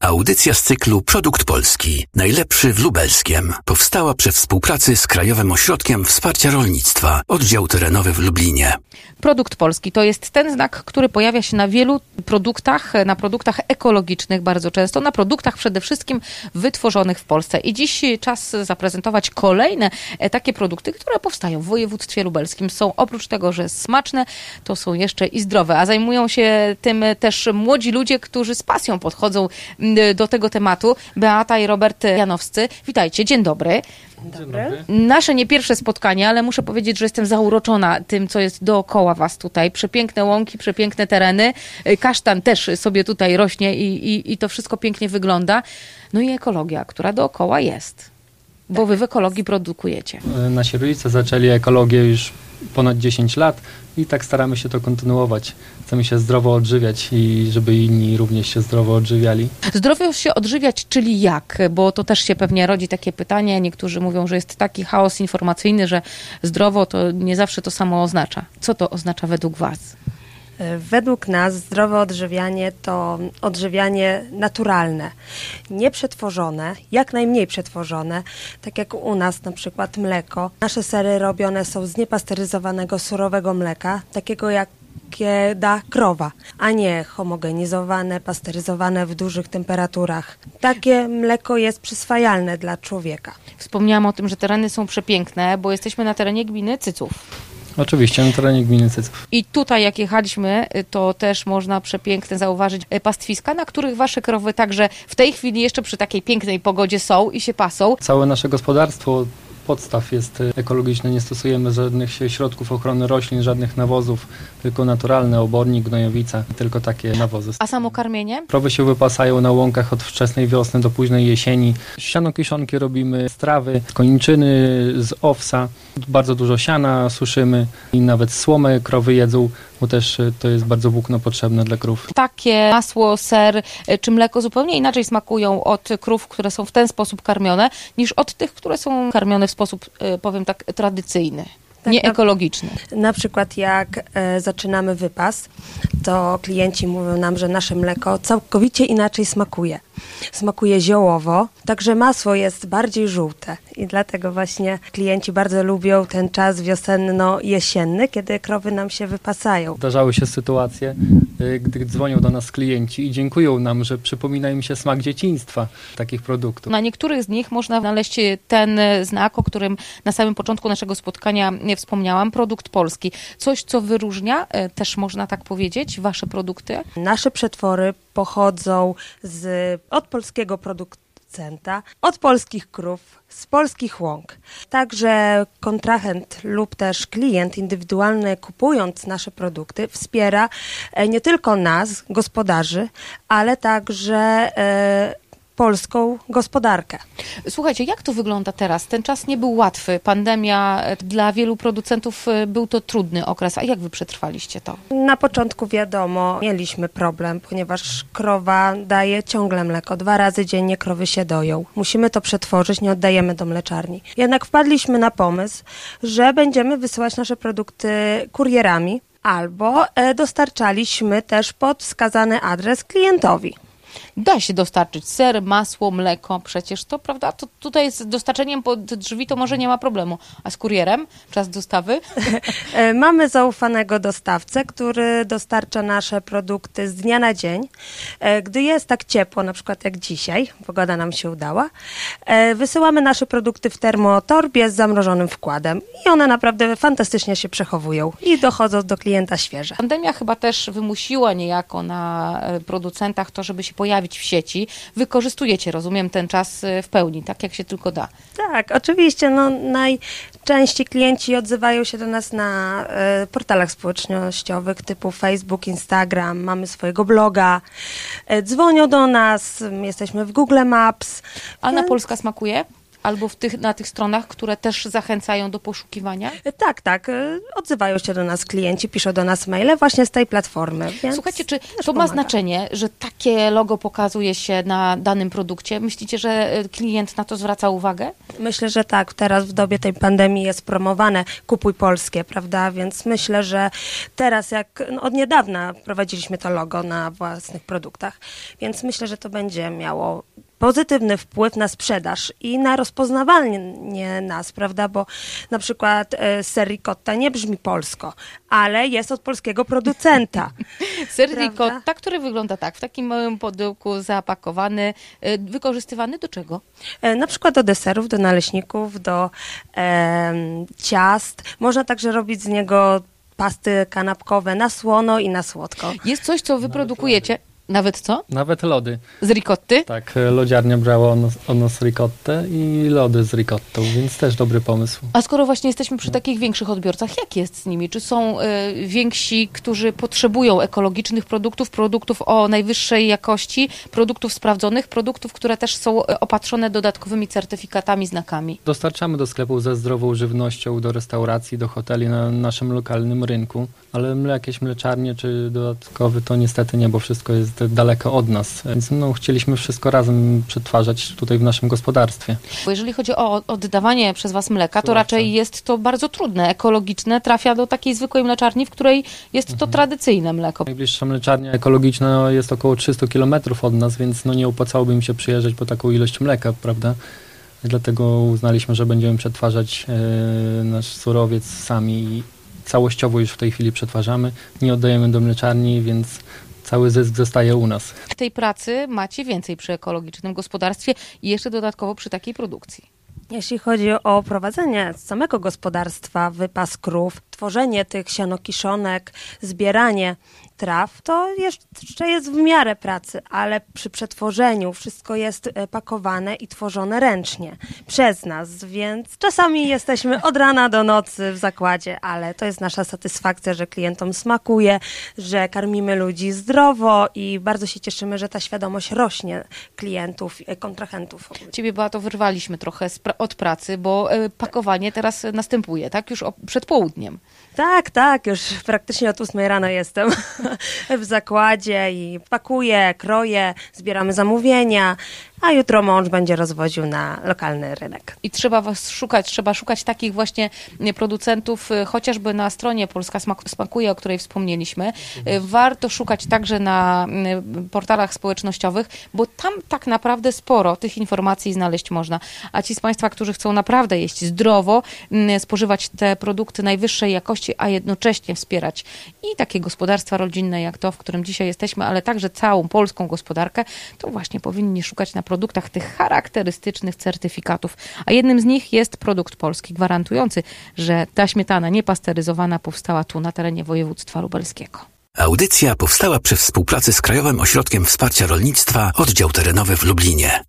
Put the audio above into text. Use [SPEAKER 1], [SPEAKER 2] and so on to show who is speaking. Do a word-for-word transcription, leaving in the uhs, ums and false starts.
[SPEAKER 1] Audycja z cyklu Produkt Polski. Najlepszy w Lubelskiem. Powstała przy współpracy z Krajowym Ośrodkiem Wsparcia Rolnictwa. Oddział terenowy w Lublinie.
[SPEAKER 2] Produkt Polski to jest ten znak, który pojawia się na wielu produktach, na produktach ekologicznych bardzo często, na produktach przede wszystkim wytworzonych w Polsce. I dziś czas zaprezentować kolejne takie produkty, które powstają w województwie lubelskim. Są oprócz tego, że smaczne, to są jeszcze i zdrowe, a zajmują się tym też młodzi ludzie, którzy z pasją podchodzą do tego tematu. Beata i Robert Janowscy. Witajcie, dzień dobry.
[SPEAKER 3] Dzień dobry.
[SPEAKER 2] Nasze nie pierwsze spotkanie, ale muszę powiedzieć, że jestem zauroczona tym, co jest dookoła was tutaj. Przepiękne łąki, przepiękne tereny. Kasztan też sobie tutaj rośnie i, i, i to wszystko pięknie wygląda. No i ekologia, która dookoła jest. Bo wy w ekologii produkujecie.
[SPEAKER 3] Nasi rodzice zaczęli ekologię już ponad dziesięć lat i tak staramy się to kontynuować. Chcemy się zdrowo odżywiać i żeby inni również się zdrowo odżywiali.
[SPEAKER 2] Zdrowo się odżywiać, czyli jak? Bo to też się pewnie rodzi takie pytanie. Niektórzy mówią, że jest taki chaos informacyjny, że zdrowo to nie zawsze to samo oznacza. Co to oznacza według was?
[SPEAKER 4] Według nas zdrowe odżywianie to odżywianie naturalne, nieprzetworzone, jak najmniej przetworzone, tak jak u nas na przykład mleko. Nasze sery robione są z niepasteryzowanego surowego mleka, takiego jak jakie da krowa, a nie homogenizowane, pasteryzowane w dużych temperaturach. Takie mleko jest przyswajalne dla człowieka.
[SPEAKER 2] Wspomniałam o tym, że tereny są przepiękne, bo jesteśmy na terenie gminy Cyców.
[SPEAKER 3] Oczywiście, na terenie gminy Cyców.
[SPEAKER 2] I tutaj jak jechaliśmy, to też można przepiękne zauważyć pastwiska, na których wasze krowy także w tej chwili jeszcze przy takiej pięknej pogodzie są i się pasą.
[SPEAKER 3] Całe nasze gospodarstwo podstaw jest ekologiczne, nie stosujemy żadnych środków ochrony roślin, żadnych nawozów, tylko naturalne, obornik, gnojowica, tylko takie nawozy.
[SPEAKER 2] A samo karmienie?
[SPEAKER 3] Krowy się wypasają na łąkach od wczesnej wiosny do późnej jesieni. Siano-kiszonki robimy z trawy, z koniczyny, z owsa. Bardzo dużo siana suszymy i nawet słomę krowy jedzą, bo też to jest bardzo włókno potrzebne dla krów.
[SPEAKER 2] Takie masło, ser czy mleko zupełnie inaczej smakują od krów, które są w ten sposób karmione, niż od tych, które są karmione w sposób, powiem tak, tradycyjny.
[SPEAKER 4] Tak,
[SPEAKER 2] nie ekologiczny.
[SPEAKER 4] Na, na przykład jak e, zaczynamy wypas, to klienci mówią nam, że nasze mleko całkowicie inaczej smakuje. Smakuje ziołowo, także masło jest bardziej żółte i dlatego właśnie klienci bardzo lubią ten czas wiosenno-jesienny, kiedy krowy nam się wypasają.
[SPEAKER 3] Zdarzały się sytuacje, gdy dzwonią do nas klienci i dziękują nam, że przypomina im się smak dzieciństwa takich produktów.
[SPEAKER 2] Na niektórych z nich można znaleźć ten znak, o którym na samym początku naszego spotkania wspomniałam, produkt polski. Coś, co wyróżnia, też można tak powiedzieć, wasze produkty?
[SPEAKER 4] Nasze przetwory pochodzą z, od polskiego producenta, od polskich krów, z polskich łąk. Także kontrahent lub też klient indywidualny, kupując nasze produkty, wspiera nie tylko nas, gospodarzy, ale także e, polską gospodarkę.
[SPEAKER 2] Słuchajcie, jak to wygląda teraz? Ten czas nie był łatwy. Pandemia dla wielu producentów był to trudny okres. A jak wy przetrwaliście to?
[SPEAKER 4] Na początku wiadomo, mieliśmy problem, ponieważ krowa daje ciągle mleko. Dwa razy dziennie krowy się doją. Musimy to przetworzyć, nie oddajemy do mleczarni. Jednak wpadliśmy na pomysł, że będziemy wysyłać nasze produkty kurierami albo dostarczaliśmy też pod wskazany adres klientowi.
[SPEAKER 2] Da się dostarczyć ser, masło, mleko, przecież to, prawda? To tutaj z dostarczeniem pod drzwi to może nie ma problemu. A z kurierem? Czas dostawy?
[SPEAKER 4] Mamy zaufanego dostawcę, który dostarcza nasze produkty z dnia na dzień. Gdy jest tak ciepło, na przykład jak dzisiaj, pogoda nam się udała, wysyłamy nasze produkty w termotorbie z zamrożonym wkładem i one naprawdę fantastycznie się przechowują i dochodzą do klienta świeże.
[SPEAKER 2] Pandemia chyba też wymusiła niejako na producentach to, żeby się pojawić w sieci. Wykorzystujecie, rozumiem, ten czas w pełni, tak jak się tylko da.
[SPEAKER 4] Tak, oczywiście. No, najczęściej klienci odzywają się do nas na e, portalach społecznościowych typu Facebook, Instagram, mamy swojego bloga, e, dzwonią do nas, jesteśmy w Google Maps.
[SPEAKER 2] A na Polska smakuje? albo w tych, na tych stronach, które też zachęcają do poszukiwania?
[SPEAKER 4] Tak, tak. Odzywają się do nas klienci, piszą do nas maile właśnie z tej platformy. Więc
[SPEAKER 2] Słuchajcie, czy to
[SPEAKER 4] pomaga.
[SPEAKER 2] ma znaczenie, że takie logo pokazuje się na danym produkcie? Myślicie, że klient na to zwraca uwagę?
[SPEAKER 4] Myślę, że tak. Teraz w dobie tej pandemii jest promowane kupuj polskie, prawda? Więc myślę, że teraz jak no od niedawna prowadziliśmy to logo na własnych produktach, więc myślę, że to będzie miało pozytywny wpływ na sprzedaż i na rozpoznawanie nas, prawda, bo na przykład e, ser ricotta nie brzmi polsko, ale jest od polskiego producenta.
[SPEAKER 2] Ser ricotta, który wygląda tak, w takim małym pudełku zapakowany, e, wykorzystywany do czego?
[SPEAKER 4] E, na przykład do deserów, do naleśników, do e, ciast. Można także robić z niego pasty kanapkowe na słono i na słodko.
[SPEAKER 2] Jest coś, co wy produkujecie. Nawet co?
[SPEAKER 3] Nawet lody.
[SPEAKER 2] Z ricotty?
[SPEAKER 3] Tak, lodziarnia brała od nas, od nas ricottę i lody z ricottą, więc też dobry pomysł.
[SPEAKER 2] A skoro właśnie jesteśmy przy takich większych odbiorcach, jak jest z nimi? Czy są y, więksi, którzy potrzebują ekologicznych produktów, produktów o najwyższej jakości, produktów sprawdzonych, produktów, które też są opatrzone dodatkowymi certyfikatami, znakami?
[SPEAKER 3] Dostarczamy do sklepów ze zdrową żywnością, do restauracji, do hoteli na naszym lokalnym rynku, ale jakieś mleczarnie czy dodatkowy to niestety nie, bo wszystko jest daleko od nas, więc no, chcieliśmy wszystko razem przetwarzać tutaj w naszym gospodarstwie.
[SPEAKER 2] Bo jeżeli chodzi o oddawanie przez was mleka, to
[SPEAKER 3] Surowca.
[SPEAKER 2] raczej jest to bardzo trudne, ekologiczne, trafia do takiej zwykłej mleczarni, w której jest to
[SPEAKER 3] Mhm.
[SPEAKER 2] tradycyjne mleko.
[SPEAKER 3] Najbliższa mleczarnia ekologiczna jest około trzysta kilometrów od nas, więc no, nie opłacałoby mi się przyjeżdżać po taką ilość mleka, prawda? Dlatego uznaliśmy, że będziemy przetwarzać e, nasz surowiec sami i całościowo już w tej chwili przetwarzamy. Nie oddajemy do mleczarni, więc cały zysk zostaje u nas.
[SPEAKER 2] Tej pracy macie więcej przy ekologicznym gospodarstwie i jeszcze dodatkowo przy takiej produkcji.
[SPEAKER 4] Jeśli chodzi o prowadzenie samego gospodarstwa, wypas krów, tworzenie tych sianokiszonek, zbieranie traw, to jeszcze jest w miarę pracy, ale przy przetworzeniu wszystko jest pakowane i tworzone ręcznie przez nas, więc czasami jesteśmy od rana do nocy w zakładzie, ale to jest nasza satysfakcja, że klientom smakuje, że karmimy ludzi zdrowo i bardzo się cieszymy, że ta świadomość rośnie klientów, kontrahentów.
[SPEAKER 2] Ciebie, Beato, wyrwaliśmy trochę z pra- od pracy, bo y, pakowanie teraz następuje, tak? Już o, przed południem.
[SPEAKER 4] Tak, tak, już praktycznie od ósmej rano jestem w zakładzie i pakuję, kroję, zbieramy zamówienia, a jutro mąż będzie rozwoził na lokalny rynek.
[SPEAKER 2] I trzeba was szukać, trzeba szukać takich właśnie producentów, y, chociażby na stronie Polska Smak- Smakuje, o której wspomnieliśmy. Y, Warto szukać także na y, portalach społecznościowych, bo tam tak naprawdę sporo tych informacji znaleźć można. A ci z Państwa, którzy chcą naprawdę jeść zdrowo, y, spożywać te produkty najwyższej jakości, a jednocześnie wspierać i takie gospodarstwa rodzinne jak to, w którym dzisiaj jesteśmy, ale także całą polską gospodarkę, to właśnie powinni szukać na produktach tych charakterystycznych certyfikatów. A jednym z nich jest produkt polski, gwarantujący, że ta śmietana niepasteryzowana powstała tu na terenie województwa lubelskiego.
[SPEAKER 1] Audycja powstała przy współpracy z Krajowym Ośrodkiem Wsparcia Rolnictwa, oddział terenowy w Lublinie.